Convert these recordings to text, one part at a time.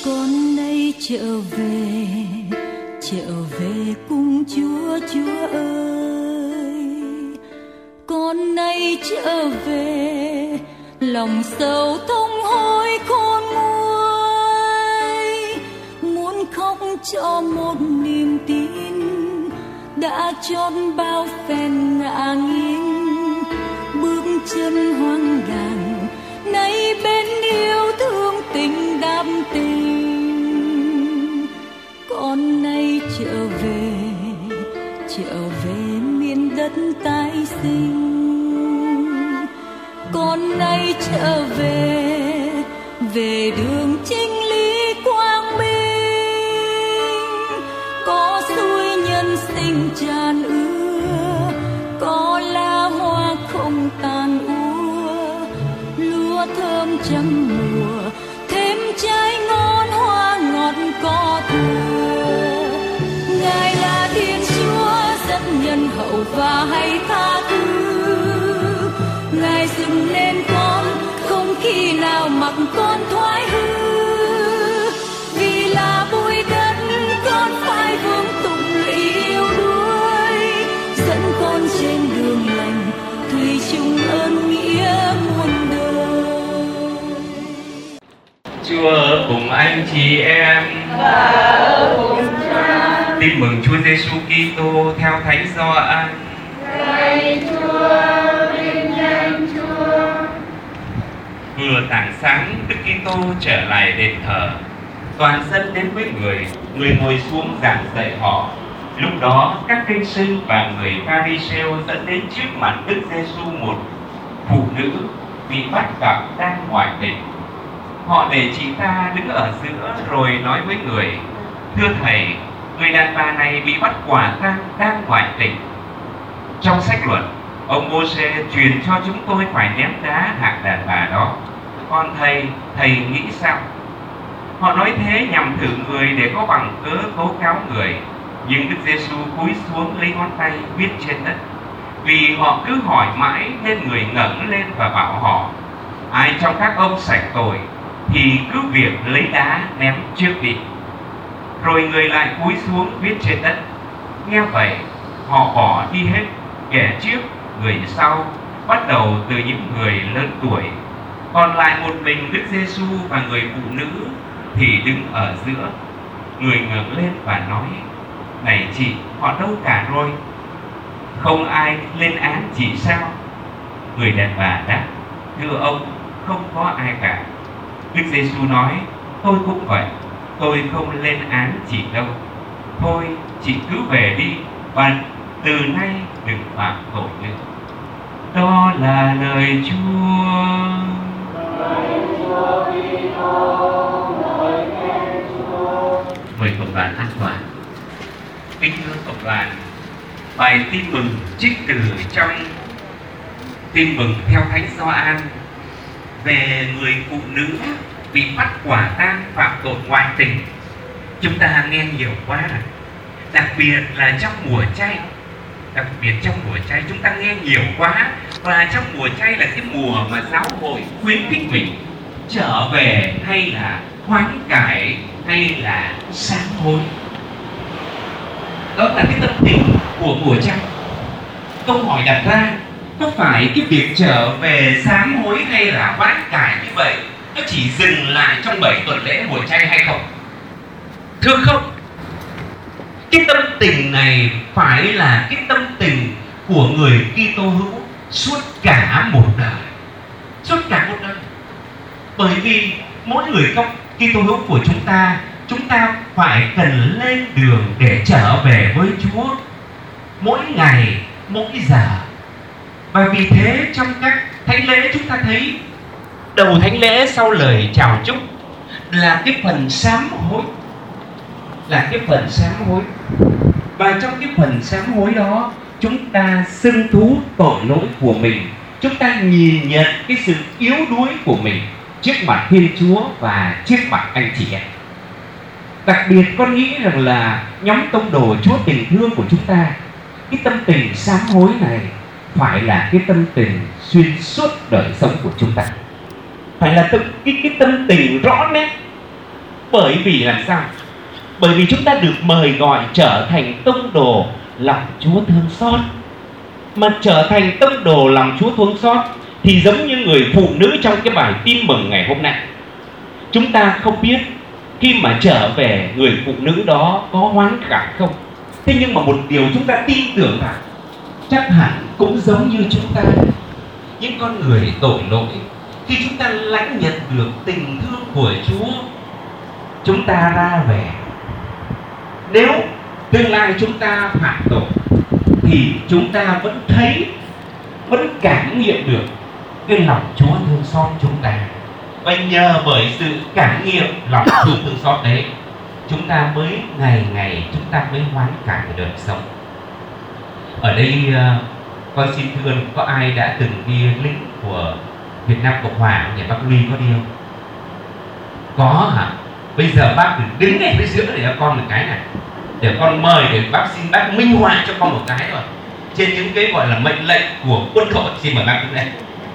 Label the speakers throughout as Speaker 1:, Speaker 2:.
Speaker 1: Con nay trở về cùng Chúa, Chúa ơi. Con nay trở về, lòng sầu thông hối khôn nguôi, muốn khóc cho một niềm tin đã chót bao phen ngã nghiêng, bước chân hoang đàng nay bên yêu thương tình đam tình. Con nay trở về miền đất tái sinh. Con nay trở về đường chinh lý quang minh. Có suối nhân sinh tràn ưa, có lá hoa không tàn úa, lúa thơm trăm mùa thêm trái ngon, hoa ngọt có thừa. Ngài là Thiên Chúa rất nhân hậu và hay tha thứ. Ngài dựng nên con không khi nào mặc con thoái hư. Vì là bụi đất con phải vương tục lụy yêu đuối, dẫn con trên đường lành thủy chung ơn nghĩa muôn đời.
Speaker 2: Chúa ở cùng anh chị em
Speaker 3: và ở cùng Cha.
Speaker 2: Tin mừng Chúa Giêsu Kitô theo Thánh Gioan.
Speaker 3: Lạy Chúa, vinh danh Chúa.
Speaker 2: Vừa tảng sáng, Đức Kitô trở lại đền thờ. Toàn dân đến với người ngồi xuống giảng dạy họ. Lúc đó các kinh sư và người Pha-ri-sêu dẫn đến trước mặt Đức Giêsu một phụ nữ bị bắt gặp đang ngoại tình. Họ để chị ta đứng ở giữa rồi nói với người: Thưa thầy, người đàn bà này bị bắt quả tang đang ngoại tình. Trong sách luật, ông Mô-sê truyền cho chúng tôi phải ném đá hạng đàn bà đó. Còn thầy nghĩ sao? Họ nói thế nhằm thử người để có bằng cớ tố cáo người. Nhưng Đức Giêsu cúi xuống lấy ngón tay viết trên đất. Vì họ cứ hỏi mãi nên người ngẩng lên và bảo họ: Ai trong các ông sạch tội thì cứ việc lấy đá ném trước đi. Rồi người lại cúi xuống viết trên đất. Nghe vậy, họ bỏ đi hết, kẻ trước người sau, bắt đầu từ những người lớn tuổi. Còn lại một mình Đức Giêsu và người phụ nữ thì đứng ở giữa. Người ngẩng lên và nói: Này chị, họ đâu cả rồi? Không ai lên án chị sao? Người đàn bà đáp: Thưa ông, không có ai cả. Đức Giêsu nói: Tôi cũng vậy, tôi không lên án chị đâu. Thôi, chị cứ về đi và từ nay đừng phạm tội nữa. Đó là lời Chúa. Mời cộng đoàn an toàn. Kính thưa cộng đoàn, bài tin mừng trích từ trong tin mừng theo Thánh Gioan về người phụ nữ bị bắt quả tang phạm tội ngoại tình. Chúng ta nghe nhiều quá rồi. Đặc biệt là trong mùa chay. Chúng ta nghe nhiều quá. Và trong mùa chay là cái mùa mà giáo hội khuyến khích mình trở về hay là hoán cải hay là sám hối. Đó là cái tâm tình của mùa chay. Câu hỏi đặt ra, có phải cái việc trở về sám hối hay là hoán cải như vậy nó chỉ dừng lại trong 7 tuần lễ mùa chay hay không? Thưa không. Cái tâm tình này phải là cái tâm tình của người Kitô hữu suốt cả một đời. Bởi vì mỗi người Kitô hữu của chúng ta phải cần lên đường để trở về với Chúa mỗi ngày, mỗi giờ. Và vì thế trong các thánh lễ chúng ta thấy đầu thánh lễ sau lời chào chúc là cái phần sám hối. Và trong cái phần sám hối đó, chúng ta xưng thú tội lỗi của mình. Chúng ta nhìn nhận cái sự yếu đuối của mình trước mặt Thiên Chúa và trước mặt anh chị em. Đặc biệt con nghĩ rằng là nhóm tông đồ Chúa tình thương của chúng ta, cái tâm tình sám hối này phải là cái tâm tình xuyên suốt đời sống của chúng ta. Phải là cái tâm tình rõ nét Bởi vì làm sao? Bởi vì chúng ta được mời gọi trở thành tông đồ lòng Chúa thương xót. Mà trở thành tông đồ lòng Chúa thương xót thì giống như người phụ nữ trong cái bài tin mừng ngày hôm nay. Chúng ta không biết khi mà trở về người phụ nữ đó có hoán cải không. Thế nhưng mà một điều chúng ta tin tưởng rằng chắc hẳn cũng giống như chúng ta, những con người tội lỗi, khi chúng ta lãnh nhận được tình thương của Chúa, chúng ta ra về. Nếu tương lai chúng ta phạm tội thì chúng ta vẫn thấy, vẫn cảm nghiệm được cái lòng Chúa thương xót chúng ta. Và nhờ bởi sự cảm nghiệm lòng thương xót đấy, chúng ta mới ngày ngày chúng ta mới hoán cải đời sống. Ở đây con xin thưa, có ai đã từng đi lính của Việt Nam Cộng Hòa không nhỉ? Bác Luy có đi không? Có hả? Bây giờ bác đứng ngay phía giữa để cho con một cái này, để con mời, để bác xin bác minh họa cho con một cái rồi. Trên những cái gọi là mệnh lệnh của quân đội, xin mời bác đứng đây.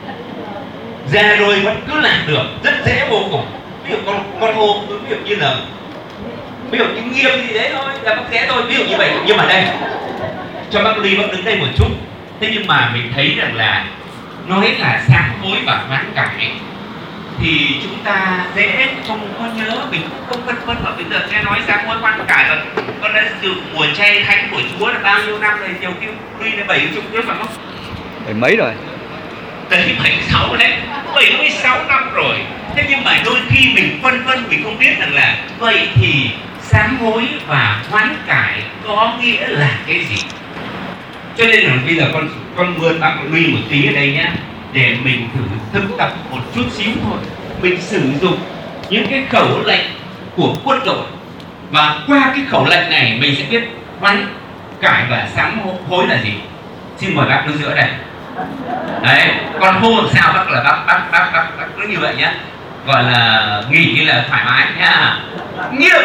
Speaker 2: Ra rồi vẫn cứ làm được, rất dễ vô cùng. Ví dụ con hô, ví dụ như là ví dụ như nghiêm gì đấy thôi, là bác dễ thôi, ví dụ như vậy. Nhưng mà đây, cho bác Ly bác đứng đây một chút. Thế nhưng mà mình thấy rằng là nói là sám hối và hoán cải thì chúng ta dễ không có nhớ, mình không phân vân. Mà bây giờ nghe nói sám hối hoán cải là con đã dự mùa chay thánh của Chúa là bao nhiêu năm rồi, nhiều khi Ly là 70 năm phải không?
Speaker 4: 70 mấy rồi.
Speaker 2: Tới 76 đấy, 76 năm rồi. Thế nhưng mà đôi khi mình phân vân, mình không biết rằng là vậy thì sám hối và hoán cải có nghĩa là cái gì? Cho nên là bây giờ con mượn bác Luy một tí ở đây nhá, để mình thử thực tập một chút xíu thôi. Mình sử dụng những cái khẩu lệnh của quân đội, và qua cái khẩu lệnh này mình sẽ biết hoán cải và sám hối là gì. Xin mời bác đứng giữa đây. Đấy, con hô làm sao bác là bác cứ như vậy nhá, gọi là nghỉ là thoải mái nhá. Nghiêm.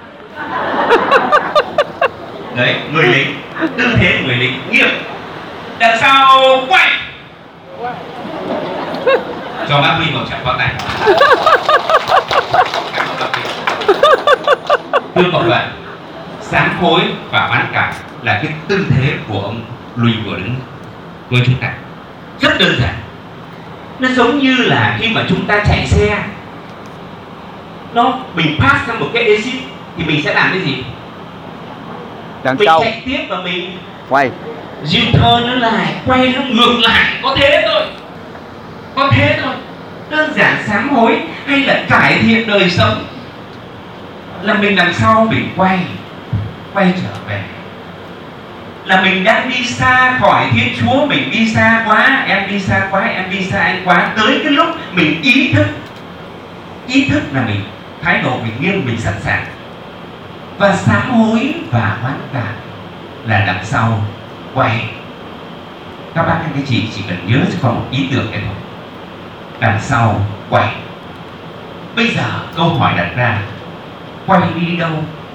Speaker 2: Đấy, người lính, tư thế người lính nghiêm. Đằng sau quay. Cho bác Huy một trận pháo tay. Thưa cộng đoàn, sám hối và hoán cải là cái tư thế của ông Luy vừa đứng với chúng ta. Rất đơn giản. Nó giống như là khi mà chúng ta chạy xe, mình pass sang một cái exit thì mình sẽ làm cái gì?
Speaker 4: Đằng
Speaker 2: mình
Speaker 4: sau
Speaker 2: chạy tiếp và mình
Speaker 4: quay,
Speaker 2: U-turn nó lại, quay nó ngược lại, có thế thôi. Có thế thôi. Đơn giản sám hối hay là cải thiện đời sống là mình đằng sau mình quay trở về. Là mình đã đi xa khỏi Thiên Chúa, mình đi xa quá, em đi xa quá, em đi xa anh quá. Tới cái lúc mình ý thức là mình thái độ mình nghiêm, mình sẵn sàng. Và sám hối và hoán cải là đằng sau quay. Các bác anh các chị chỉ cần nhớ cho con một ý tưởng này thôi. Đằng sau quay. Bây giờ câu hỏi đặt ra, quay đi đâu?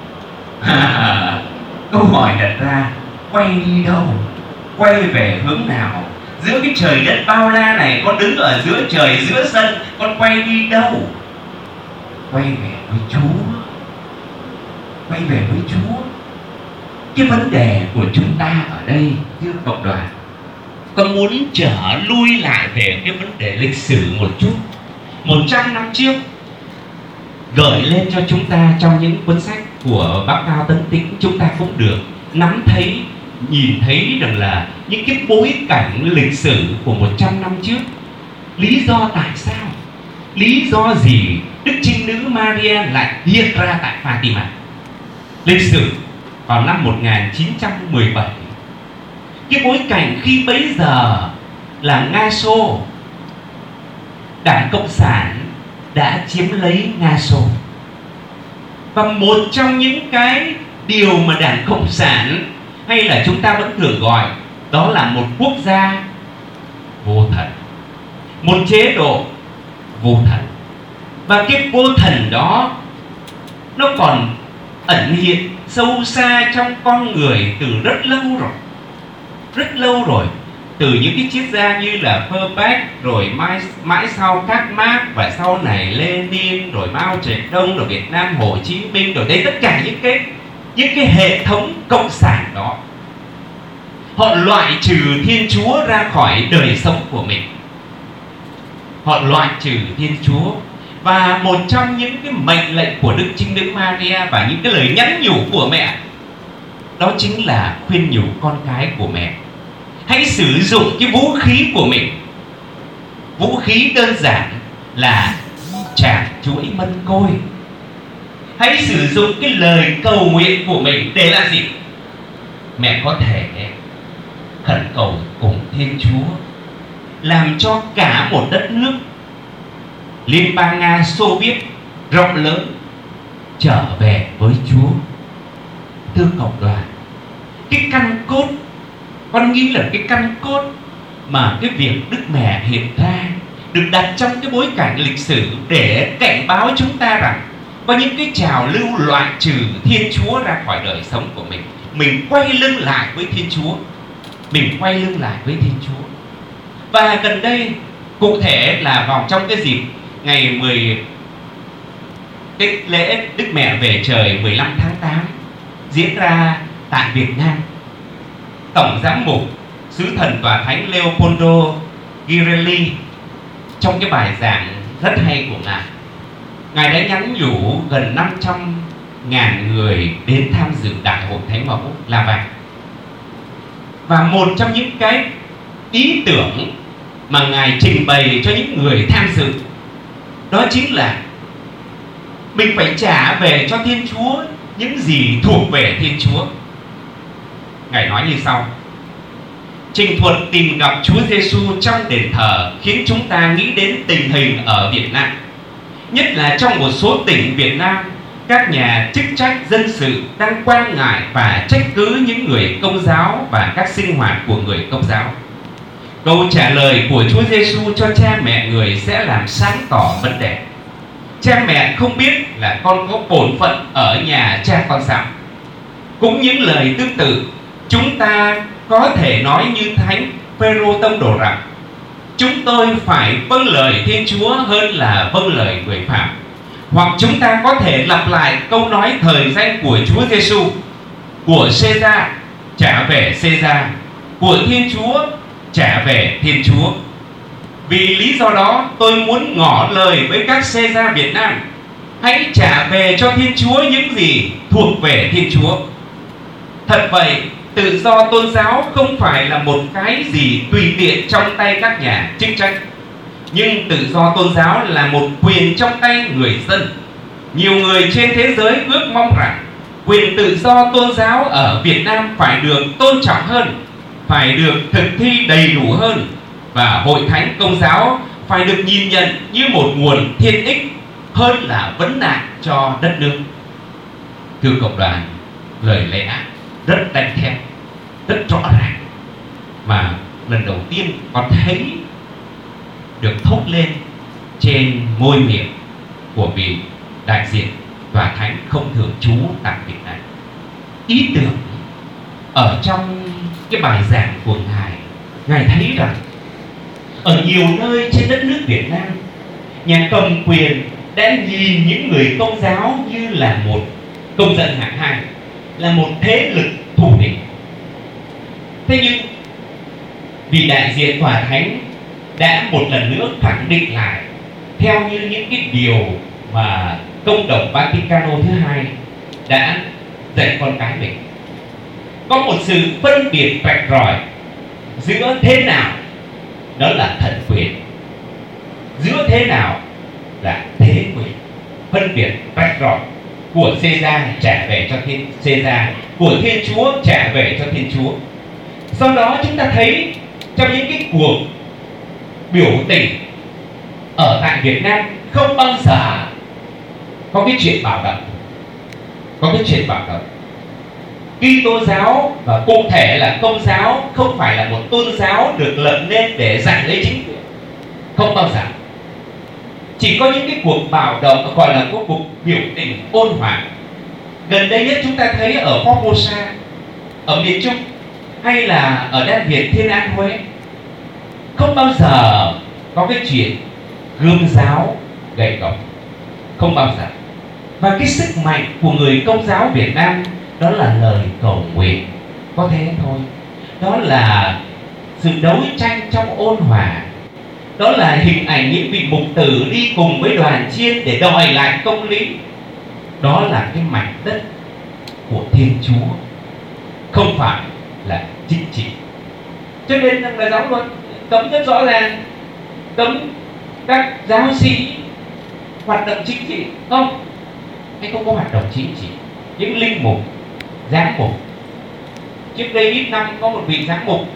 Speaker 2: Câu hỏi đặt ra, quay đi đâu? Quay về hướng nào? Giữa cái trời đất bao la này, con đứng ở giữa trời, giữa sân, con quay đi đâu? Quay về với Chúa. Quay về với Chúa. Cái vấn đề của chúng ta ở đây, thưa cộng đoàn, con muốn trở lui lại về cái vấn đề lịch sử một chút. 100 năm trước gửi lên cho chúng ta trong những cuốn sách của bác Cao Tấn Tĩnh, chúng ta cũng được nắm thấy, nhìn thấy rằng là những cái bối cảnh lịch sử của 100 năm trước. Lý do tại sao? Lý do gì Đức Trinh Nữ Maria lại hiện ra tại Fatima? Lịch sử vào năm 1917. Cái bối cảnh khi bấy giờ là Nga Xô, Đảng Cộng sản đã chiếm lấy Nga Xô. Và một trong những cái điều mà Đảng Cộng sản hay là chúng ta vẫn thường gọi đó là một quốc gia vô thần, một chế độ vô thần. Và cái vô thần đó nó còn ẩn hiện sâu xa trong con người từ rất lâu rồi. Rất lâu rồi. từ những cái triết gia như là Feuerbach, rồi mãi sau Karl Marx, và sau này Lenin, rồi Mao Zedong, rồi Việt Nam Hồ Chí Minh, rồi đây tất cả những cái hệ thống cộng sản đó, họ loại trừ Thiên Chúa ra khỏi đời sống của mình. Họ loại trừ Thiên Chúa. Và một trong những cái mệnh lệnh của Đức Trinh Nữ Maria và những cái lời nhắn nhủ của mẹ, đó chính là khuyên nhủ con cái của mẹ: hãy sử dụng cái vũ khí của mình. Vũ khí đơn giản là chạc chuỗi mân côi. Hãy sử dụng cái lời cầu nguyện của mình để làm gì? Mẹ có thể khẩn cầu cùng Thiên Chúa làm cho cả một đất nước Liên bang Nga Xô Viết rộng lớn trở về với Chúa. Thưa cộng đoàn, cái căn cốt, con nghĩ là cái căn cốt mà cái việc Đức Mẹ hiện ra được đặt trong cái bối cảnh lịch sử để cảnh báo chúng ta rằng có những cái trào lưu loại trừ Thiên Chúa ra khỏi đời sống của mình. Mình quay lưng lại với Thiên Chúa. Mình quay lưng lại với Thiên Chúa. Và gần đây, cụ thể là vào trong cái dịp ngày cái lễ Đức Mẹ về trời 15 tháng 8 diễn ra tại Việt Nam, Tổng giám mục Sứ Thần Tòa Thánh Leopoldo Girelli trong cái bài giảng rất hay của Ngài đã nhắn nhủ gần 500.000 người đến tham dự Đại hội Thánh Mẫu La Vàng. Và một trong những cái ý tưởng mà Ngài trình bày cho những người tham dự, đó chính là mình phải trả về cho Thiên Chúa những gì thuộc về Thiên Chúa. Ngài nói như sau: trình thuật tìm gặp Chúa Giêsu trong đền thờ khiến chúng ta nghĩ đến tình hình ở Việt Nam. Nhất là trong một số tỉnh Việt Nam, các nhà chức trách dân sự đang quan ngại và trách cứ những người Công giáo và các sinh hoạt của người Công giáo. Câu trả lời của Chúa Giêsu cho cha mẹ người sẽ làm sáng tỏ vấn đề. Cha mẹ không biết là con có bổn phận ở nhà cha con sao? Cũng những lời tương tự, chúng ta có thể nói như Thánh Phêrô Tông Đồ rằng chúng tôi phải vâng lời Thiên Chúa hơn là vâng lời người phạm. Hoặc chúng ta có thể lặp lại câu nói thời danh của Chúa Giêsu: của Caesar trả về Caesar, của Thiên Chúa trả về Thiên Chúa. Vì lý do đó tôi muốn ngỏ lời với các Caesar Việt Nam: hãy trả về cho Thiên Chúa những gì thuộc về Thiên Chúa. Thật vậy, tự do tôn giáo không phải là một cái gì tùy tiện trong tay các nhà chức trách, nhưng tự do tôn giáo là một quyền trong tay người dân. Nhiều người trên thế giới ước mong rằng quyền tự do tôn giáo ở Việt Nam phải được tôn trọng hơn, phải được thực thi đầy đủ hơn, và Hội Thánh Công giáo phải được nhìn nhận như một nguồn thiên ích hơn là vấn nạn cho đất nước. Thưa cộng đoàn, lời lẽ rất đanh thép, rất rõ ràng, mà lần đầu tiên con thấy được thốt lên trên môi miệng của vị đại diện Tòa Thánh không thường trú tại Việt Nam. Ý tưởng ở trong cái bài giảng của Ngài thấy rằng ở nhiều nơi trên đất nước Việt Nam, nhà cầm quyền đã nhìn những người Công giáo như là một công dân hạng hai, là một thế lực thù địch. Thế nhưng vì đại diện Tòa Thánh đã một lần nữa khẳng định lại theo như những cái điều mà Công đồng Vaticano thứ hai đã dạy con cái mình, có một sự phân biệt rạch ròi giữa thế nào đó là thần quyền, giữa thế nào là thế quyền. Phân biệt rạch ròi: của Caesar trả về cho Caesar, của Thiên Chúa trả về cho Thiên Chúa. Sau đó chúng ta thấy trong những cái cuộc biểu tình ở tại Việt Nam không bao giờ có cái chuyện bạo động. Có cái chuyện bạo động. Kitô giáo và cụ thể là Công giáo không phải là một tôn giáo được lập nên để giành lấy chính quyền. Không bao giờ. Chỉ có những cái cuộc bạo động gọi là cuộc biểu tình ôn hòa. Gần đây nhất chúng ta thấy ở Formosa, ở miền Trung, hay là ở Đan Việt, Thiên An, Huế, Không bao giờ có cái chuyện gươm giáo gậy gộc, không bao giờ. Và cái sức mạnh của người Công giáo Việt Nam đó là lời cầu nguyện, có thế thôi. Đó là sự đấu tranh trong ôn hòa. Đó là hình ảnh những vị mục tử đi cùng với đoàn chiên để đòi lại công lý. Đó là cái mảnh đất của Thiên Chúa, không phải là chính trị. Cho nên là giáo luật cấm rất rõ ràng, cấm các giáo sĩ hoạt động chính trị. Không, anh không có hoạt động chính trị. Những linh mục, giám mục, trước đây ít năm có một vị giám mục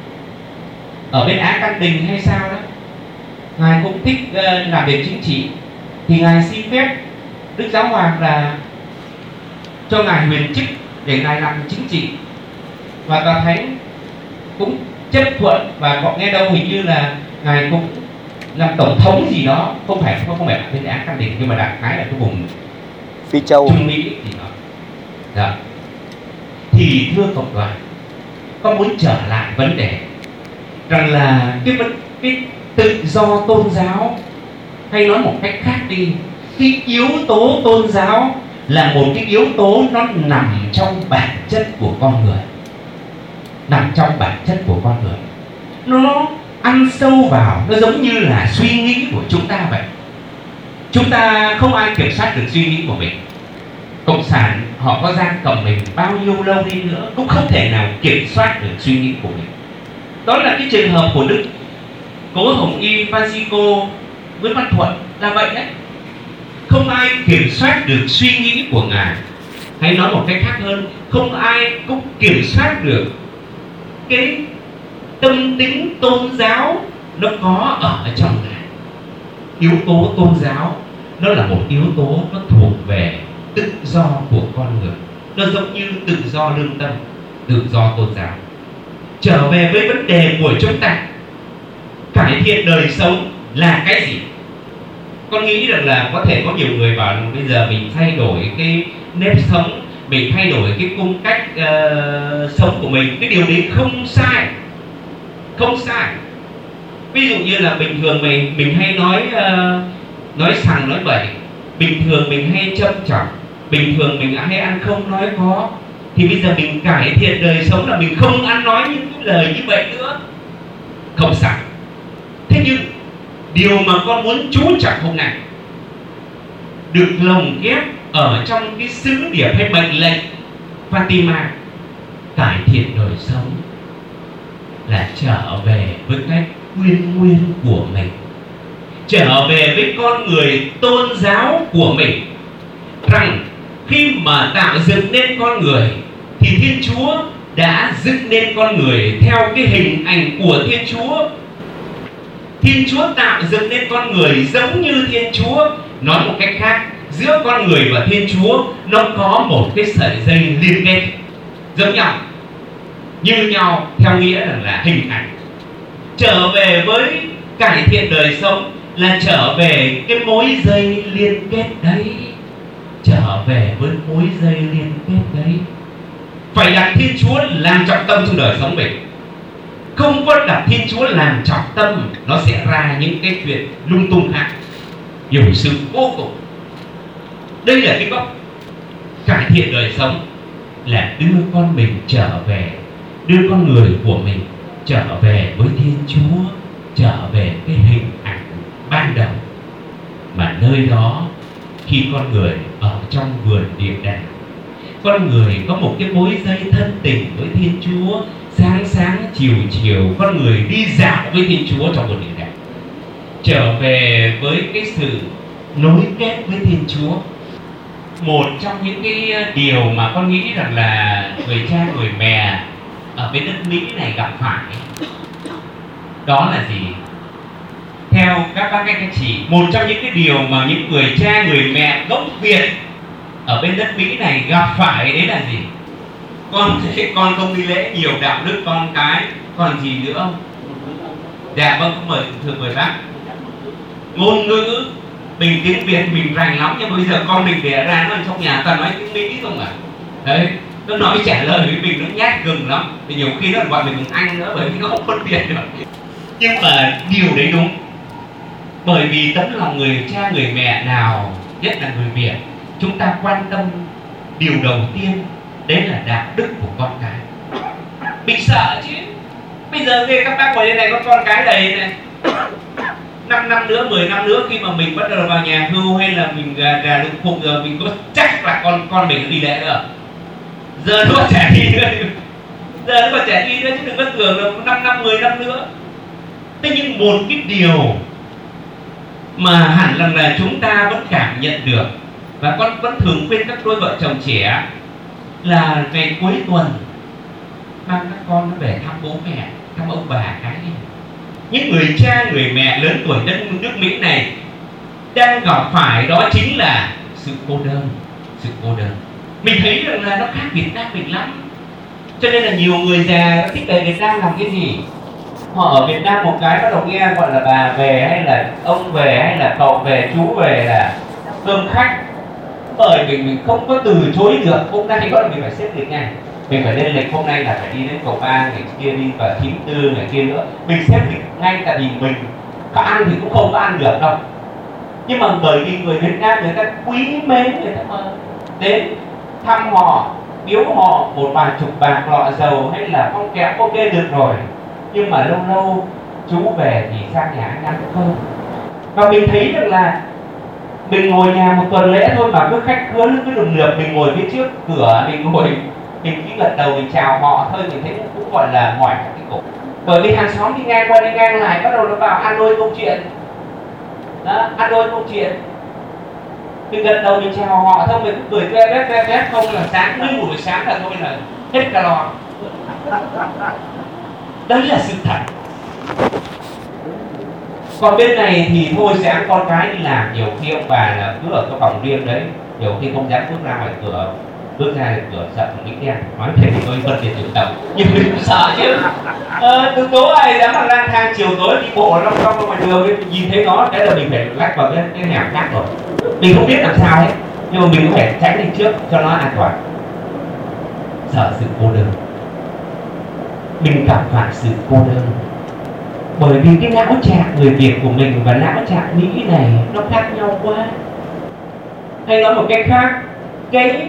Speaker 2: ở bên Á Căn Đình hay sao đó, ngài cũng thích làm việc chính trị, thì ngài xin phép Đức Giáo Hoàng là cho ngài huyền chức để ngài làm chính trị, và Tòa Thánh cũng chấp thuận. Và họ nghe đâu hình như là ngài cũng làm tổng thống gì đó, không phải bên Á Căn Đình, nhưng mà đại khái là cái vùng
Speaker 4: Phi Châu,
Speaker 2: Trung Mỹ gì đó. Dạ. Thì thưa cộng đoàn, con muốn trở lại vấn đề rằng là cái tự do tôn giáo, hay nói một cách khác đi, cái yếu tố tôn giáo là một cái yếu tố nó nằm trong bản chất của con người, nằm trong bản chất của con người. Nó ăn sâu vào, nó giống như là suy nghĩ của chúng ta vậy. Chúng ta không ai kiểm soát được suy nghĩ của mình. Cộng sản họ có giam cầm mình bao nhiêu lâu đi nữa cũng không thể nào kiểm soát được suy nghĩ của mình. Đó là cái trường hợp của Đức Cố Hồng Y Francisco Nguyễn Văn Thuận là vậy đấy. Không ai kiểm soát được suy nghĩ của ngài. Hay nói một cách khác hơn, không ai cũng kiểm soát được cái tâm tính tôn giáo nó có ở trong ngài. Yếu tố tôn giáo nó là một yếu tố nó thuộc về tự do của con người. Nó giống như tự do lương tâm, tự do tôn giáo. Trở về với vấn đề của chúng ta, cải thiện đời sống là cái gì? Con nghĩ rằng là có thể có nhiều người bảo là bây giờ mình thay đổi cái nếp sống, mình thay đổi cái cung cách sống của mình. Cái điều đấy không sai, không sai. Ví dụ như là bình thường mình hay nói sằng nói bậy, bình thường mình hay châm chọc, bình thường mình hay ăn không nói có, thì bây giờ mình cải thiện đời sống là mình không ăn nói những cái lời như vậy nữa, không sai. Thế nhưng điều mà con muốn chú trọng hôm nay được lồng ghép ở trong cái sứ điệp hay mệnh lệnh Fatima, cải thiện đời sống là trở về với cái nguyên của mình, trở về với con người tôn giáo của mình. Rằng khi mà tạo dựng nên con người thì Thiên Chúa đã dựng nên con người theo cái hình ảnh của Thiên Chúa. Thiên Chúa tạo dựng nên con người giống như Thiên Chúa. Nói một cách khác, giữa con người và Thiên Chúa nó có một cái sợi dây liên kết giống nhau, như nhau, theo nghĩa là hình ảnh. Trở về với cải thiện đời sống là trở về cái mối dây liên kết đấy. Trở về với mối dây liên kết đấy. Phải đặt Thiên Chúa làm trọng tâm trong đời sống mình. Không có đặt Thiên Chúa làm trọng tâm, nó sẽ ra những cái chuyện lung tung khác, nhiều sự vô cùng. Đây là cái gốc cải thiện đời sống, là đưa con mình trở về, đưa con người của mình trở về với Thiên Chúa, trở về cái hình ảnh ban đầu. Mà nơi đó, khi con người ở trong vườn địa đàng, con người có một cái mối dây thân tình với Thiên Chúa. Sáng sáng chiều chiều con người đi dạo với Thiên Chúa trong vườn địa đàng, trở về với cái sự nối kết với Thiên Chúa. Một trong những cái điều mà con nghĩ rằng là người cha người mẹ ở bên đất Mỹ này gặp phải, đó là gì? Theo các bác các chị, một trong những cái điều mà những người cha người mẹ gốc Việt ở bên đất Mỹ này gặp phải đấy là gì? Con thấy con không đi lễ nhiều, đạo đức con cái, còn gì nữa không? Dạ vâng, thưa mời bác. Ngôn ngữ, mình tiếng Việt mình rành lắm, nhưng bây giờ con mình đẻ ra nó trong nhà toàn nói tiếng Mỹ không à? Đấy, nó nói trả lời với mình nó nhát gừng lắm, thì nhiều khi nó gọi mình bằng anh nữa, bởi vì nó không phân biệt được. Nhưng mà điều đấy đúng, bởi vì tấm lòng người cha người mẹ nào, nhất là người Việt, chúng ta quan tâm điều đầu tiên đấy là đạo đức của con cái. Mình sợ chứ, bây giờ nghe các bác ngồi đây này có con cái đầy này, 5 năm nữa, 10 năm nữa khi mà mình bắt đầu vào nhà hưu hay là mình gà lụng phụng rồi, mình có chắc là con mình đi lễ nữa. Giờ nó còn trẻ đi nữa, giờ nó còn trẻ đi nữa, chứ đừng có tưởng là 5 năm, 10 năm nữa. Thế nhưng một cái điều mà hẳn là chúng ta vẫn cảm nhận được, và con vẫn thường khuyên các đôi vợ chồng trẻ là ngày cuối tuần mang các con nó về thăm bố mẹ, thăm ông bà cái đi. Những người cha, người mẹ lớn tuổi đất nước Mỹ này đang gặp phải đó chính là sự cô đơn, sự cô đơn. Mình thấy rằng là nó khác Việt Nam mình lắm. Cho nên là nhiều người già thích về Việt Nam làm cái gì? Họ ở Việt Nam một cái bắt đầu nghe gọi là bà về hay là ông về hay là cậu về, chú về là cơm khách. Bởi vì mình không có từ chối được. Hôm nay bắt đầu mình phải xếp lịch ngay, mình phải lên lịch hôm nay là phải đi đến cầu Ba, ngày kia đi vào 94, ngày kia nữa. Mình xếp lịch ngay, tại vì mình có ăn thì cũng không có ăn được đâu. Nhưng mà bởi vì người Việt Nam người ta quý mến, người ta mà đến thăm họ, biếu họ một vài chục bạc lọ dầu hay là phong kẹo ok được rồi. Nhưng mà lâu lâu chú về thì sang nhà anh ăn cơm. Và mình thấy rằng là mình ngồi nhà một tuần lễ thôi mà cứ khách khứa cứ lườm lượp, mình ngồi phía trước cửa, mình ngồi, mình chỉ gật đầu mình chào họ thôi, mình thấy cũng gọi là mỏi cả cái cổ. Bởi vì hàng xóm đi ngang qua đi ngang lại bắt đầu nó vào ăn đôi câu chuyện đó, ăn đôi câu chuyện. Mình gật đầu mình chào họ thôi, mình cứ cười ve không là sáng nguyên một buổi sáng là thôi là hết calo. Đấy là sự thật. Còn bên này thì thôi sáng con cái đi làm, nhiều khi ông bà là cứ ở cái phòng riêng đấy, nhiều khi không dám bước ra ngoài cửa, bước ra cửa sợ thằng đen. Nói thế thì tôi phân biệt chịu tập, nhưng mình cũng sợ chứ. Từ tối ai dám mà lang thang chiều tối đi bộ nó trong ngoài đường, nhìn thấy nó cái là mình phải lách vào cái hẻm khác rồi. Mình không biết làm sao hết, nhưng mà mình cũng phải tránh đi trước cho nó an toàn. Sợ sự cô đơn, mình gặp phải sự cô đơn. Bởi vì cái não trạng người Việt của mình và não trạng Mỹ này nó khác nhau quá. Hay nói một cách khác, cái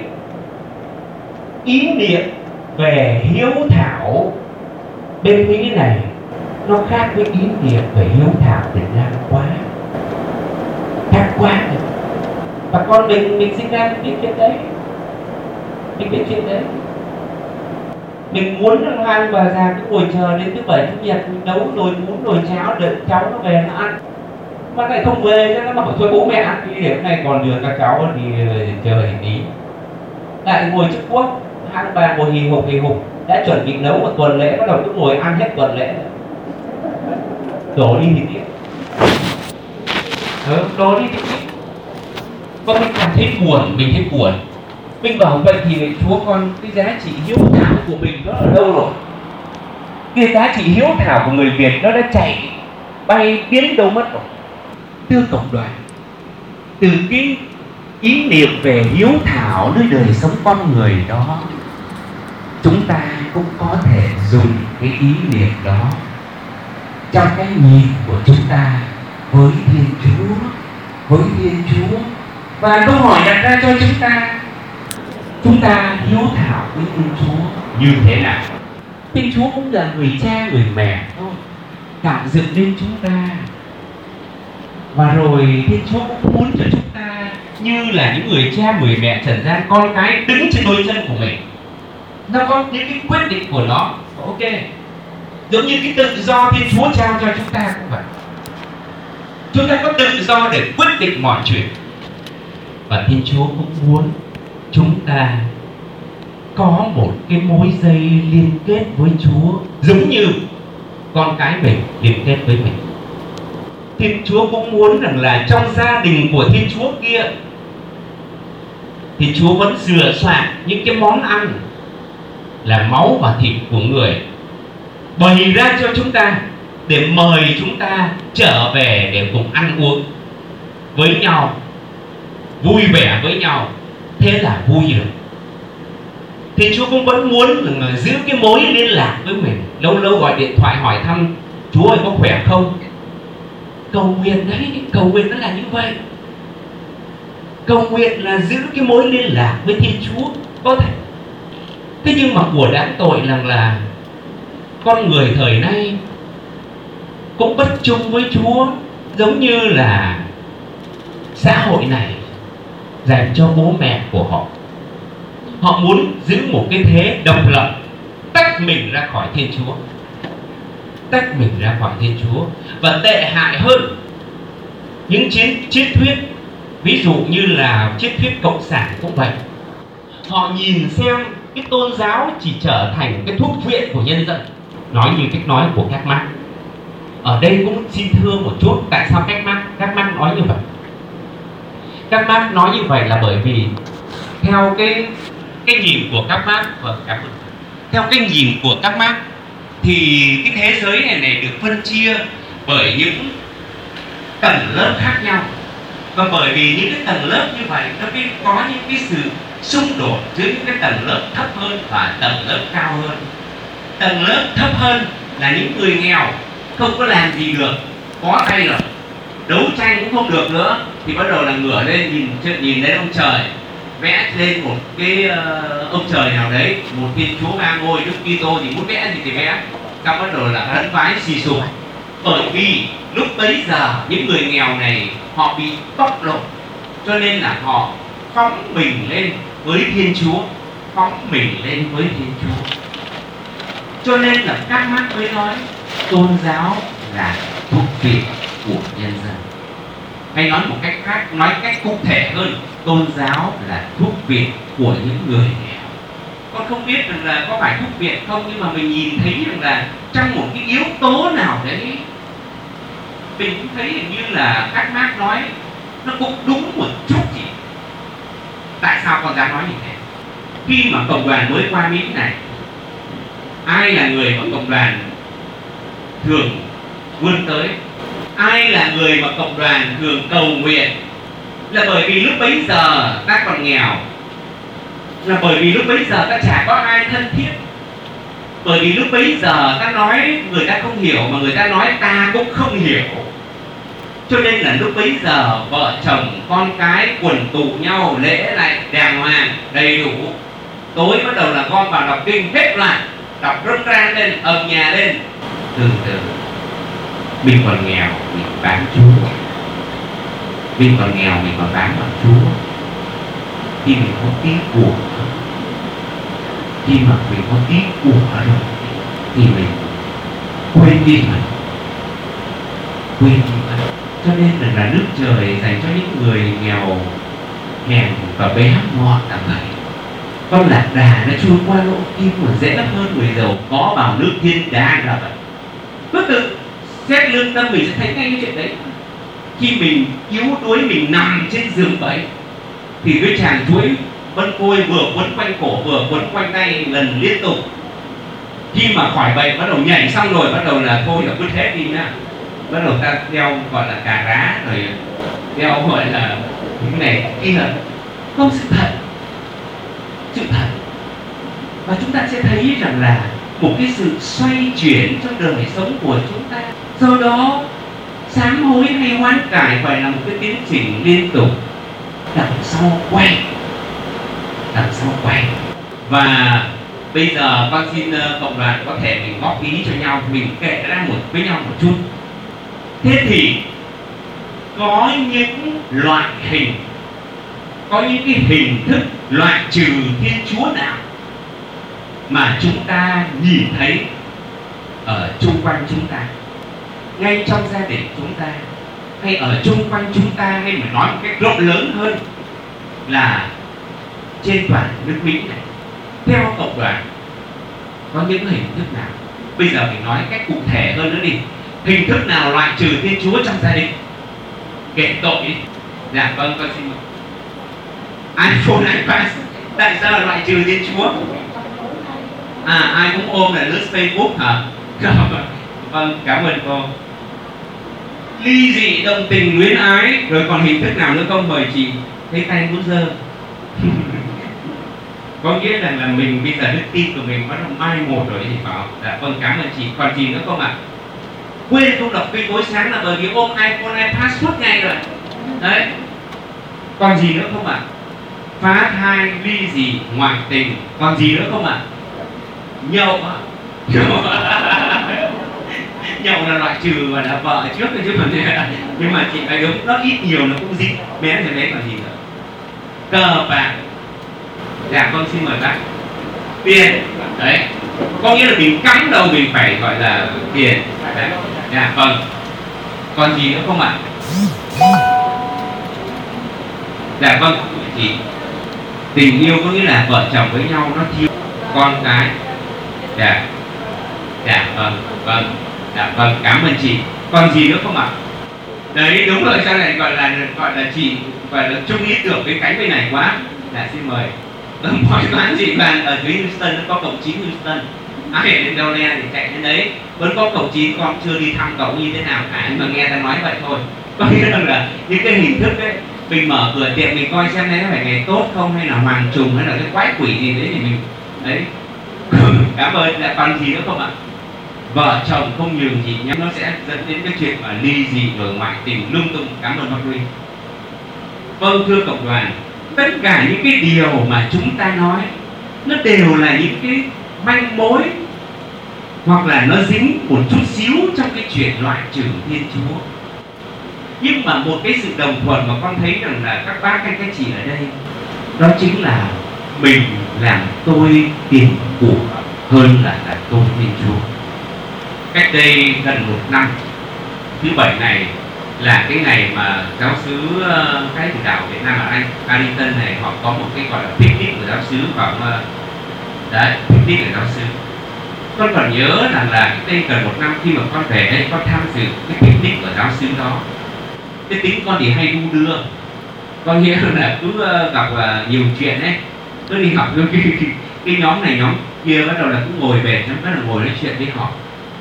Speaker 2: ý niệm về hiếu thảo bên Mỹ này nó khác với ý niệm về hiếu thảo Việt Nam quá. Khác quá. Và con mình sinh ra mình biết chuyện đấy. Mình biết chuyện đấy. Mình muốn hai bà già cứ ngồi chờ đến thứ Bảy Chủ Nhật mình nấu nồi bún nồi cháo đợi cháu nó về nó ăn. Mà lại không về cho nó bảo thôi bố mẹ ăn đi, để hôm nay còn đưa các cháu đi chơi tí. Lại ngồi trước quốc, hai bà ngồi hì hục đã chuẩn bị nấu một tuần lễ, bắt đầu cứ ngồi ăn hết tuần lễ. Đổ đi thì tiếp. Đổ đi thì tiếp. Và mình cảm thấy buồn, mình thấy buồn. Mình bảo vậy thì Chúa con, cái giá trị hiếu thảo của mình nó ở đâu rồi? Cái giá trị hiếu thảo của người Việt nó đã chạy bay biến đâu mất rồi. Thưa cộng đoàn, từ cái ý niệm về hiếu thảo nơi đời sống con người đó, chúng ta cũng có thể dùng cái ý niệm đó trong cái nhìn của chúng ta với Thiên Chúa, với Thiên Chúa. Và câu hỏi đặt ra cho chúng ta hiếu thảo với Thiên Chúa như thế nào? Thiên Chúa cũng là người cha, người mẹ thôi, tạo dựng nên chúng ta. Và rồi Thiên Chúa cũng muốn cho chúng ta như là những người cha, người mẹ trần gian, con cái đứng trên đôi chân của mình. Nó có những cái quyết định của nó, ok. Giống như cái tự do Thiên Chúa trao cho chúng ta cũng vậy. Chúng ta có tự do để quyết định mọi chuyện. Và Thiên Chúa cũng muốn chúng ta có một cái mối dây liên kết với Chúa, giống như con cái mình liên kết với mình. Thiên Chúa cũng muốn rằng là trong gia đình của Thiên Chúa kia, Thiên Chúa vẫn sửa soạn những cái món ăn là máu và thịt của người, bày ra cho chúng ta để mời chúng ta trở về để cùng ăn uống với nhau, vui vẻ với nhau. Thế là vui rồi. Thì Chúa cũng vẫn muốn là giữ cái mối liên lạc với mình, lâu lâu gọi điện thoại hỏi thăm Chúa ơi có khỏe không? Cầu nguyện đấy, cầu nguyện nó là như vậy. Cầu nguyện là giữ cái mối liên lạc với Thiên Chúa, có thể. Thế nhưng mà của đáng tội rằng là con người thời nay cũng bất chung với Chúa, giống như là xã hội này dành cho bố mẹ của họ. Họ muốn giữ một cái thế độc lập, tách mình ra khỏi Thiên Chúa, tách mình ra khỏi Thiên Chúa. Và tệ hại hơn, những triết thuyết, ví dụ như là triết thuyết cộng sản cũng vậy. Họ nhìn xem cái tôn giáo chỉ trở thành cái thuốc viện của nhân dân, nói như cách nói của các Marx. Ở đây cũng xin thưa một chút, tại sao các Marx nói như vậy? Các Marx nói như vậy là bởi vì theo cái nhìn của các Marx, theo cái nhìn của các Marx thì cái thế giới này được phân chia bởi những tầng lớp khác nhau. Và bởi vì những cái tầng lớp như vậy nó mới có những cái sự xung đột giữa những cái tầng lớp thấp hơn và tầng lớp cao hơn. Tầng lớp thấp hơn là những người nghèo, không có làm gì được, có tay rồi, đấu tranh cũng không được nữa, thì bắt đầu là ngửa lên nhìn lên ông trời, vẽ lên một cái ông trời nào đấy, một Thiên Chúa ba ngôi, Đức Kitô thì muốn vẽ gì thì vẽ, xong bắt đầu là khấn vái xì xục. Bởi vì lúc bấy giờ những người nghèo này họ bị bóc lột, cho nên là họ phóng mình lên với Thiên Chúa, phóng mình lên với Thiên Chúa. Cho nên là các Marx mới nói tôn giáo là thuộc viện của nhân dân. Hay nói một cách khác, nói cách cụ thể hơn, tôn giáo là thuốc viện của những người nghèo. Con không biết rằng là có phải thuốc viện không, nhưng mà mình nhìn thấy rằng là trong một cái yếu tố nào đấy, mình cũng thấy hình như là các Marx nói nó cũng đúng một chút gì. Tại sao con dám nói như thế? Khi mà cộng đoàn mới qua Mỹ này, ai là người mà cộng đoàn thường vươn tới? Ai là người mà cộng đoàn thường cầu nguyện? Là bởi vì lúc bấy giờ ta còn nghèo, là bởi vì lúc bấy giờ ta chả có ai thân thiết, bởi vì lúc bấy giờ ta nói người ta không hiểu, mà người ta nói ta cũng không hiểu. Cho nên là lúc bấy giờ vợ chồng con cái quần tụ nhau, lễ lại đàng hoàng đầy đủ. Tối bắt đầu là gom vào đọc kinh hết loạt, đọc râm ran lên, ầm nhà lên. Từ từ mình còn nghèo, mình bán Chúa. Mình còn nghèo, mình còn bán bằng Chúa. Khi mình có tí của, khi mà mình có tí của rồi, thì mình quên đi mình, quên đi mình. Cho nên là nước trời dành cho những người nghèo hèn và bé mọn là vậy. Con lạc đà nó chui qua lỗ kim còn dễ hơn người giàu có vào nước thiên đàng là vậy. Cứ tự xét lương tâm mình sẽ thấy ngay cái chuyện đấy. Khi mình yếu đuối, mình nằm trên giường bẫy, thì cái chàng chuối bân côi vừa quấn quanh cổ vừa quấn quanh tay lần liên tục. Khi mà khỏi bệnh bắt đầu nhảy xong rồi, bắt đầu là thôi là cứ thế đi nha. Bắt đầu ta đeo gọi là cà rá, rồi đeo gọi là những này kia, không sự thật. Sự thật. Và chúng ta sẽ thấy rằng là một cái sự xoay chuyển trong đời sống của chúng ta. Do đó sám hối hay hoán cải phải là một cái tiến trình liên tục, đằng sau quay. Và bây giờ con xin cộng đoàn có thể mình góp ý cho nhau, mình kể ra với nhau một chút. Thế thì có những loại hình, có những cái hình thức loại trừ Thiên Chúa nào mà chúng ta nhìn thấy ở chung quanh chúng ta, ngay trong gia đình chúng ta, hay ở chung quanh chúng ta, hay mà nói một cách rộng lớn hơn là trên toàn nước Mỹ này, theo cộng đoàn có những hình thức nào? Bây giờ mình nói cách cụ thể hơn nữa đi. Hình thức nào loại trừ Thiên Chúa trong gia đình? Kể tội. Dạ vâng, con xin iPhone, iPad. Tại sao loại trừ Thiên Chúa? Ai cũng ôm là lướt Facebook hả? Vâng, cảm ơn cô. Ly dị, đồng tình, luyến ái. Rồi còn hình thức nào nữa không? Mời chị. Thấy tay muốn dơ. Có nghĩa là mình bây giờ đức tin của mình bắt đầu mai một rồi thì bảo. Dạ vâng, cảm ơn chị. Còn chị nữa không ạ? quên không đọc kinh tối sáng là bởi vì ôm iPhone, iPad suốt ngày rồi. Đấy. Còn gì nữa không ạ? Phá thai, ly dị, ngoại tình. Còn gì nữa không ạ? Nhậu ạ. Nhậu là loại trừ và là vợ trước thôi chứ còn nhưng mà chị phải đúng, nó ít nhiều nó cũng dính bé thì đấy còn gì nữa. Cờ bạc. Dạ vâng, xin mời bác. Tiền. Đấy, có nghĩa là mình cắm đầu mình phải gọi là tiền. Đấy. Dạ vâng. Còn gì nữa không ạ? Dạ vâng chị. Tình yêu có nghĩa là vợ chồng với nhau nó thiếu con cái. Dạ. Dạ vâng, vâng. Dạ vâng, cảm ơn chị. Còn gì nữa không ạ? Đấy, đúng rồi, sao lại gọi là chị gọi là chung ý tưởng cái cánh bên này quá. Dạ xin mời. Mọi toán chị bạn ở dưới Houston nó có cổng 9 Houston. Ai đến đâu nè thì chạy đến đấy. Vẫn có cổng 9, con chưa đi thăm cậu như thế nào cả, nhưng mà nghe ta nói vậy thôi. Có nghĩa là những cái hình thức đấy, mình mở cửa tiệm mình coi xem đấy có phải ngày tốt không, hay là hoàng trùng, hay là cái quái quỷ gì đấy thì mình đấy. Cảm ơn. Lại còn gì nữa không ạ? Vợ chồng không nhường gì nhau nó sẽ dẫn đến cái chuyện mà ly dị rồi ngoại tình lung tung. Cảm ơn bác Huy. Vâng thưa cộng đoàn, tất cả những cái điều mà chúng ta nói nó đều là những cái manh mối hoặc là nó dính một chút xíu trong cái chuyện loại trừ Thiên Chúa. Nhưng mà một cái sự đồng thuận mà con thấy rằng là các bác các chị ở đây, đó chính là mình làm tôi tiền của hơn là tôi Thiên Chúa. Cách đây gần 1 năm, thứ Bảy này là cái ngày mà giáo xứ cái chủ đạo Việt Nam ở Anh, Arlington này, họ có một cái gọi là picnic của giáo xứ vào đấy, picnic của giáo xứ. Con còn nhớ rằng là cách đây gần 1 năm khi mà con về đây, con tham dự cái picnic của giáo xứ đó. Cái tính con thì hay đu đưa, con nghĩa là cứ gặp nhiều chuyện ấy, cứ đi học cái nhóm này nhóm kia bắt đầu là cứ ngồi về xong bắt đầu ngồi nói chuyện với họ.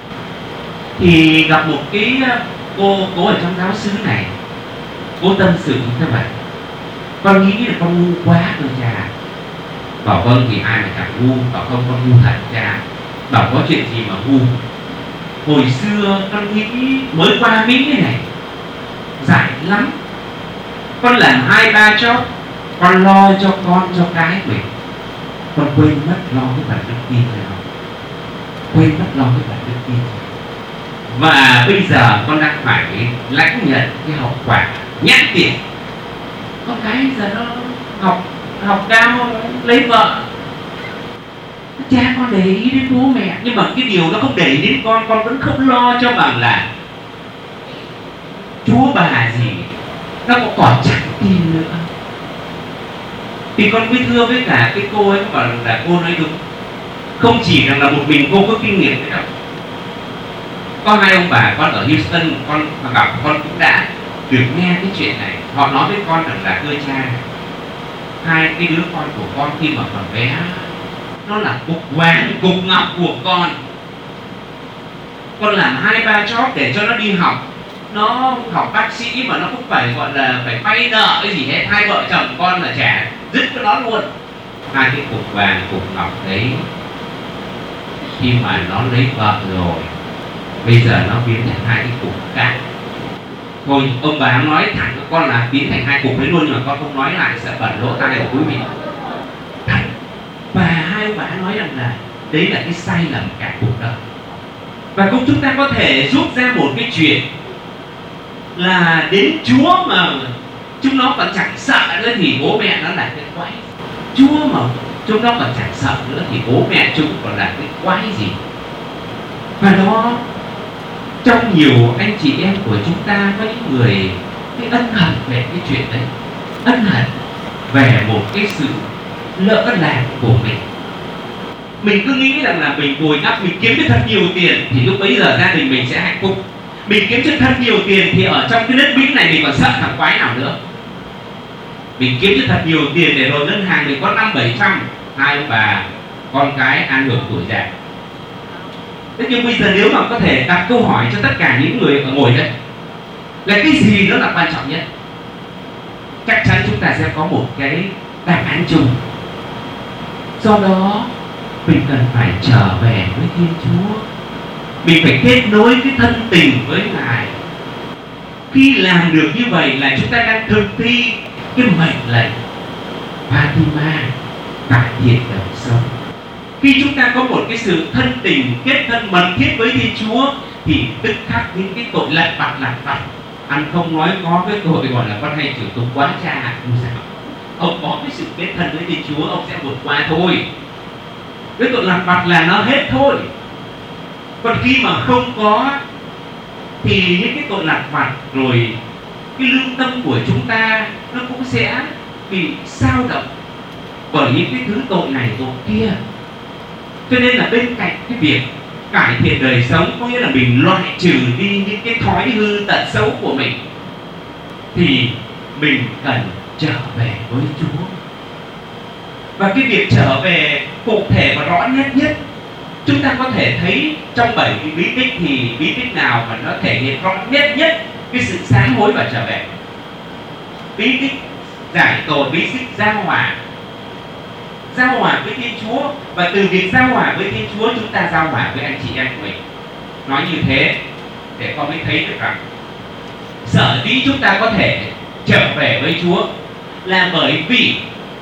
Speaker 2: Thì gặp một cái cô ở trong giáo xứ này, cô tâm sự như thế vậy. Con nghĩ là con ngu quá rồi cha. Bảo vâng thì ai mà chẳng ngu. Bảo không, con ngu thật cha. Bảo có chuyện gì mà ngu. Hồi xưa con nghĩ mới qua Mỹ cái này giải lắm. Con làm 2-3 job, con lo cho con cho cái mình. Con quên mất lo cái bản đức tin rồi không? Quên mất lo cái bản đức tin. Và bây giờ con đang phải lãnh nhận cái hậu quả nhãn tiền. Con cái giờ nó học cao, lấy vợ. Cha con để ý đến bố mẹ, nhưng mà cái điều nó không để ý đến con vẫn không lo cho bằng là Chúa bà gì nó cũng còn chẳng tin nữa. Thì con mới thưa với cả cái cô ấy, bảo là cô nói đúng. Không chỉ rằng là một mình cô có kinh nghiệm đấy đâu. Có 2 ông bà con ở Houston, con gặp con cũng đã được nghe cái chuyện này. Họ nói với con rằng là thưa cha, 2 cái đứa con của con khi mà còn bé, nó là cục vàng, cục ngọc của con. Con làm 2-3 job để cho nó đi học. Nó học bác sĩ mà nó cũng phải gọi là phải vay nợ cái gì hết. 2 vợ chồng con là trả dứt cái đó luôn. 2 cái cục vàng, cục ngọc đấy, khi mà nó lấy vợ rồi, bây giờ nó biến thành 2 cái cục cát. Thôi ông bà nói thẳng với con là biến thành 2 cục đấy luôn, nhưng mà con không nói lại sợ bẩn lỗ tai của quý vị. Và 2 ông bà nói rằng là đấy là cái sai lầm cả cuộc đời. Và cũng chúng ta có thể rút ra một cái chuyện là đến Chúa mà chúng nó còn chẳng sợ nữa thì bố mẹ nó là cái quái. Chúa mà chúng nó còn chẳng sợ nữa thì bố mẹ chúng còn là cái quái gì. Và đó, trong nhiều anh chị em của chúng ta có những người cái ân hận về cái chuyện đấy, ân hận về một cái sự lỡ lạc của mình. Mình cứ nghĩ rằng là mình bồi đắp, mình kiếm được thật nhiều tiền thì lúc bấy giờ gia đình mình sẽ hạnh phúc. Mình kiếm được thật nhiều tiền thì ở trong cái đất Mỹ này mình còn sợ thằng quái nào nữa. Mình kiếm được thật nhiều tiền để rồi ngân hàng mình có 500-700, 2 ông bà con cái an hưởng tuổi già. Thế nhưng bây giờ nếu mà có thể đặt câu hỏi cho tất cả những người ngồi đây là cái gì đó là quan trọng nhất, chắc chắn chúng ta sẽ có một cái đáp án chung. Do đó mình cần phải trở về với Thiên Chúa. Mình phải kết nối cái thân tình với Ngài. Khi làm được như vậy là chúng ta đang thực thi cái mệnh lệnh Fatima, cải thiện đời sống. Khi chúng ta có một cái sự thân tình, kết thân mật thiết với Thiên Chúa thì tức khắc những cái tội lặt vặt ăn không nói có cái tội gọi là con hay chửi tục quá cha không sao. Ông có cái sự kết thân với Thiên Chúa, ông sẽ vượt qua thôi. Cái tội lặt vặt là nó hết thôi. Còn khi mà không có thì những cái tội lặt vặt rồi cái lương tâm của chúng ta nó cũng sẽ bị xao động bởi những cái thứ tội này tội kia. Cho nên là bên cạnh cái việc cải thiện đời sống, có nghĩa là mình loại trừ đi những cái thói hư tật xấu của mình, thì mình cần trở về với Chúa. Và cái việc trở về cụ thể và rõ nét nhất chúng ta có thể thấy trong 7 cái bí tích, thì bí tích nào mà nó thể hiện rõ nét nhất cái sự sám hối và trở về? Bí tích giải tội, bí tích giao hòa với Thiên Chúa, và từ việc giao hòa với Thiên Chúa chúng ta giao hòa với anh chị em của mình. Nói như thế để con mới thấy được rằng sở dĩ chúng ta có thể trở về với Chúa là bởi vì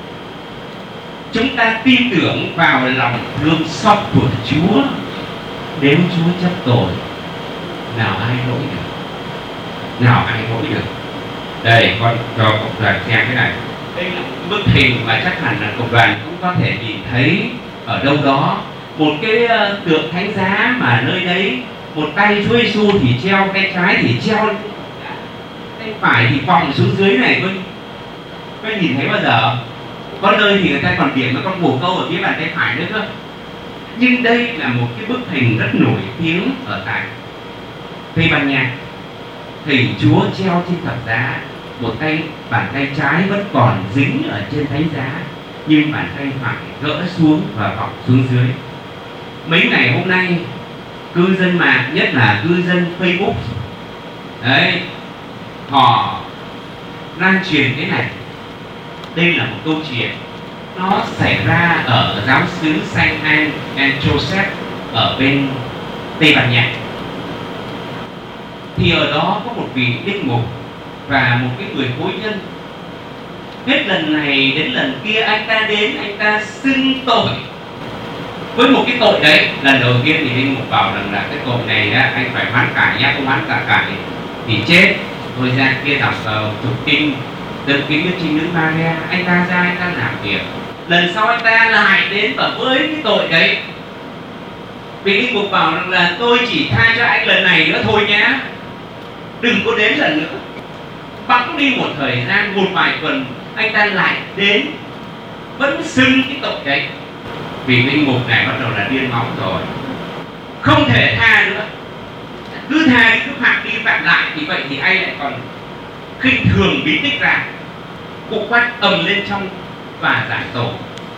Speaker 2: chúng ta tin tưởng vào lòng thương xót của Chúa. Nếu Chúa chấp tội, nào ai lỗi được? Đây, con cho cộng đoàn xem cái này. Đây là một bức hình mà chắc hẳn là cộng đoàn cũng có thể nhìn thấy ở đâu đó. Một cái tượng thánh giá mà nơi đấy một tay Chúa Giêsu thì treo, tay trái thì treo, tay phải thì vòng xuống dưới này. Có nhìn thấy bao giờ? Có nơi thì người ta còn điểm với con bồ câu ở phía bàn tay phải nữa cơ. Nhưng đây là một cái bức hình rất nổi tiếng ở tại Tây Ban Nha. Hình Chúa treo trên thập giá, bàn tay trái vẫn còn dính ở trên thánh giá, nhưng bàn tay phải gỡ xuống và vọng xuống dưới. Mấy ngày hôm nay cư dân mạng, nhất là cư dân Facebook đấy, họ lan truyền cái này. Đây là một câu chuyện nó xảy ra ở giáo xứ Saint Anne and Joseph ở bên Tây Ban Nha. Thì ở đó có một vị linh mục và một cái người hối nhân. Hết lần này đến lần kia anh ta đến, anh ta xưng tội với một cái tội đấy. Lần đầu tiên thì linh mục bảo rằng là cái tội này á, anh phải hoán cải nhá, không hoán cải thì chết. Rồi ra kia đọc trục kinh đơn kính Đức Trinh Nữ Maria, anh ta ra anh ta làm việc. Lần sau anh ta lại đến và với cái tội đấy, vị linh mục bảo rằng là tôi chỉ tha cho anh lần này nữa thôi nhá, đừng có đến lần nữa. Bẵng đi một thời gian, một vài tuần, anh ta lại đến vẫn xưng cái tội đấy. Vì linh mục này bắt đầu là điên máu rồi, không thể tha nữa, cứ tha đi, cứ phạt đi phạt lại, thì vậy thì anh lại còn khinh thường bí tích ra, cụ quát ầm lên trong và giải tội.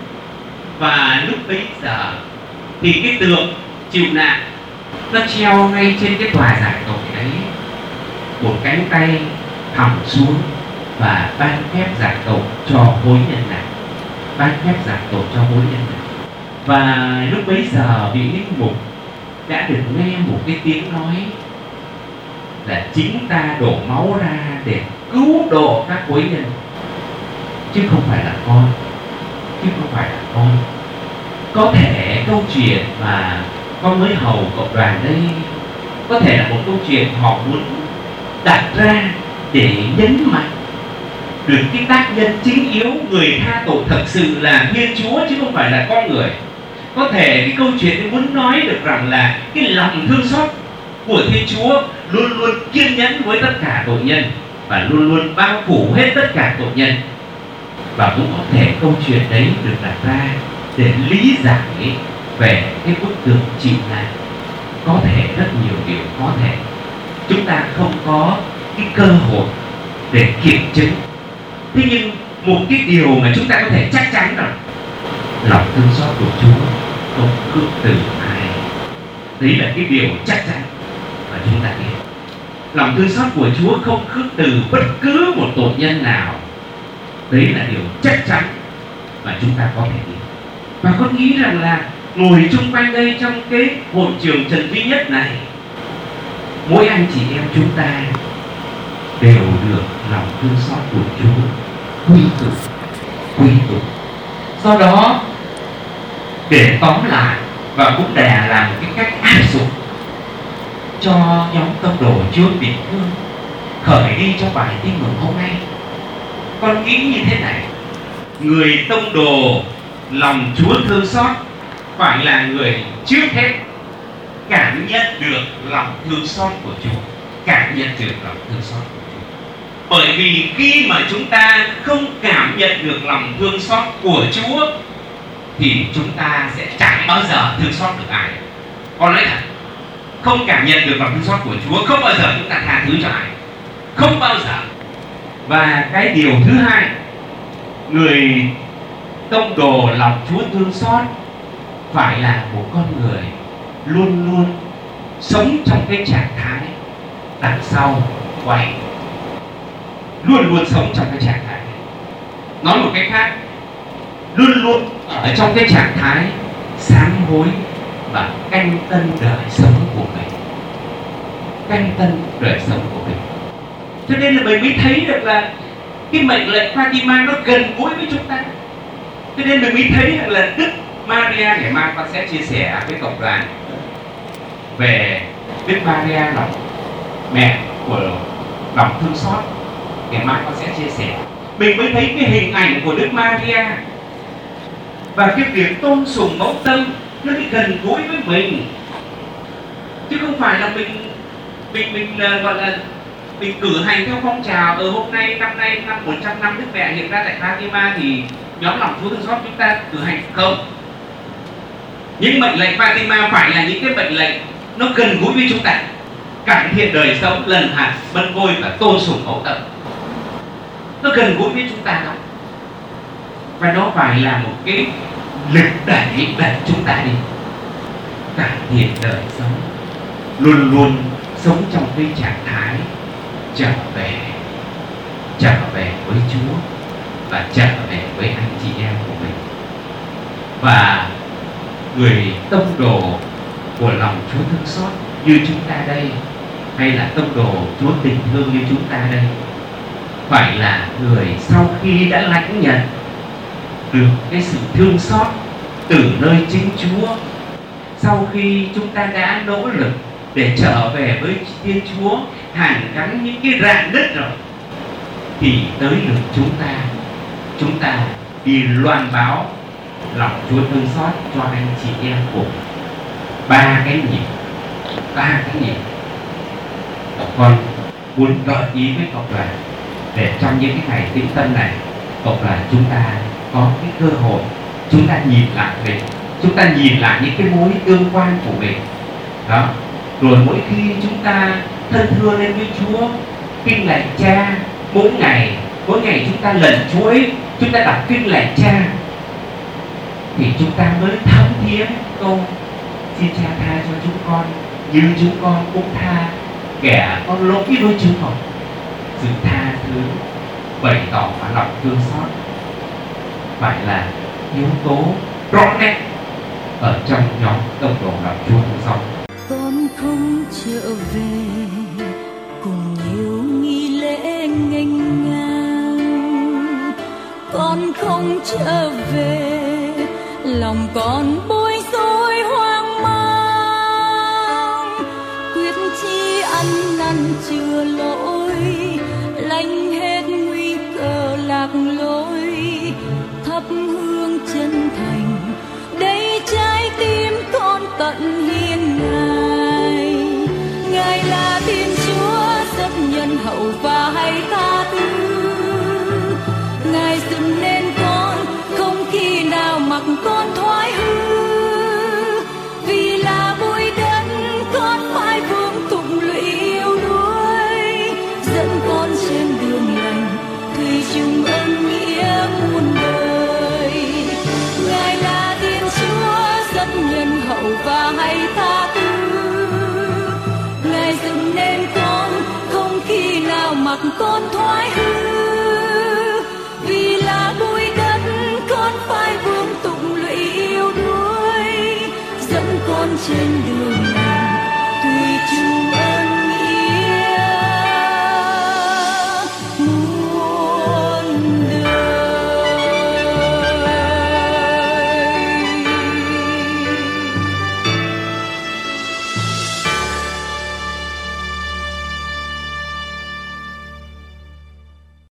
Speaker 2: Và lúc bấy giờ thì cái tượng chịu nạn nó treo ngay trên cái tòa giải tội đấy, một cánh tay thẳng xuống và ban phép giải tội cho hối nhân này, ban phép giải tội cho hối nhân này. Và lúc bấy giờ vị linh mục đã được nghe một cái tiếng nói là chính ta đổ máu ra để cứu độ các hối nhân, chứ không phải là con. Có thể câu chuyện mà con mới hầu cộng đoàn đây có thể là một câu chuyện họ muốn đặt ra để nhấn mạnh được cái tác nhân chính yếu, người tha tội thật sự là Thiên Chúa chứ không phải là con người. Có thể cái câu chuyện muốn nói được rằng là cái lòng thương xót của Thiên Chúa luôn luôn kiên nhẫn với tất cả tội nhân và luôn luôn bao phủ hết tất cả tội nhân. Và cũng có thể câu chuyện đấy được đặt ra để lý giải về cái bức tượng chịu nạn. Có thể rất nhiều điều, có thể chúng ta không có cái cơ hội để kiểm chứng. Thế nhưng một cái điều mà chúng ta có thể chắc chắn rằng lòng thương xót của Chúa không khước từ ai. Đấy là cái điều chắc chắn mà chúng ta biết. Lòng thương xót của Chúa không khước từ bất cứ một tội nhân nào. Đấy là điều chắc chắn mà chúng ta có thể biết. Và con nghĩ rằng là ngồi chung quanh đây trong cái hội trường Trần Duy Nhất này, mỗi anh chị em chúng ta đều được lòng thương xót của Chúa quy tụ. Do đó, để tóm lại và cũng để làm cái cách áp dụng cho nhóm tông đồ Chúa Tình Thương khởi đi cho bài tin mừng hôm nay, con nghĩ như thế này: người tông đồ lòng Chúa thương xót phải là người trước hết cảm nhận được lòng thương xót của Chúa, cảm nhận được lòng thương xót của Chúa. Bởi vì khi mà chúng ta không cảm nhận được lòng thương xót của Chúa thì chúng ta sẽ chẳng bao giờ thương xót được ai. Con nói thật, không cảm nhận được lòng thương xót của Chúa, không bao giờ chúng ta tha thứ cho ai, không bao giờ. Và cái điều thứ hai, người tông đồ lòng Chúa thương xót phải là một con người luôn luôn sống trong cái trạng thái đằng sau quay, luôn luôn sống trong cái trạng thái này. Nói một cách khác, luôn luôn ở trong cái trạng thái sám hối và canh tân đời sống của mình, canh tân đời sống của mình. Cho nên là mình mới thấy được là cái mệnh lệnh Fatima nó gần gũi với chúng ta. Cho nên mình mới thấy rằng là Đức Maria, ngày mai con sẽ chia sẻ với cộng đoàn về Đức Maria là mẹ của lòng thương xót. Ngày mai con sẽ chia sẻ. Mình mới thấy cái hình ảnh của Đức Maria và cái việc tôn sùng mẫu tâm nó đi gần gũi với mình, chứ không phải là mình gọi là mình cử hành theo phong trào. Hôm nay năm 100 năm Đức Mẹ hiện ra tại Fatima thì nhóm lòng Chúa thương xót chúng ta cử hành không. Những mệnh lệnh Fatima phải là những cái mệnh lệnh nó gần gũi với chúng ta, cải thiện đời sống, lần hạt bân vôi và tôn sùng mẫu tâm. Nó gần gũi với chúng ta lắm, và nó phải là một cái lực đẩy chúng ta đi cải thiện đời sống, luôn luôn sống trong cái trạng thái trở về với Chúa và trở về với anh chị em của mình. Và người tông đồ của lòng Chúa thương xót như chúng ta đây, hay là tông đồ Chúa tình thương như chúng ta đây, phải là người sau khi đã lãnh nhận được cái sự thương xót từ nơi chính Chúa, sau khi chúng ta đã nỗ lực để trở về với Thiên Chúa, hàn gắn những cái rạn nứt rồi, thì tới lượt chúng ta đi loan báo lòng Chúa thương xót cho anh chị em của ba cái nhịp. Con muốn gợi ý với cộng đoàn để trong những cái ngày tĩnh tâm này, cộng đoàn chúng ta có cái cơ hội chúng ta nhìn lại mình, chúng ta nhìn lại những cái mối tương quan của mình đó. Rồi mỗi khi chúng ta thân thưa lên với Chúa, kinh lạy Cha, mỗi ngày chúng ta lần chuỗi chúng ta đọc kinh lạy Cha, thì chúng ta mới thấm thía câu xin Cha tha cho chúng con như chúng con cũng tha kẻ có lỗi với chúng con. Sự tha thứ, bày tỏ lòng thương xót phải là yếu tố rõ nét ở trong nhóm tông đồ lòng Chúa thương xót.
Speaker 1: Con không trở về cùng nhiều nghi lễ nghênh ngang, con không trở về lòng con bối rối hoang mang, quyết chí ăn năn chưa lỗi, lánh hết nguy cơ lạc lối, thắp hương chân thành đây trái tim con tận hiến Ngài. Ngài là Thiên Chúa rất nhân hậu và hay tha thứ, Ngài dựng nên con không khi nào mặc con thoái hư, vì là bụi đất con phải vương tụng lụy yêu đuối, dẫn con trên đường lành thủy chung ân nghĩa muôn đời. Ngài là Thiên Chúa rất nhân hậu và hay tha thứ, Ngài dựng nên con không khi nào mặc con thoái hư, vì là bụi đất con phải vương tụng lụy yêu đuối, trên đường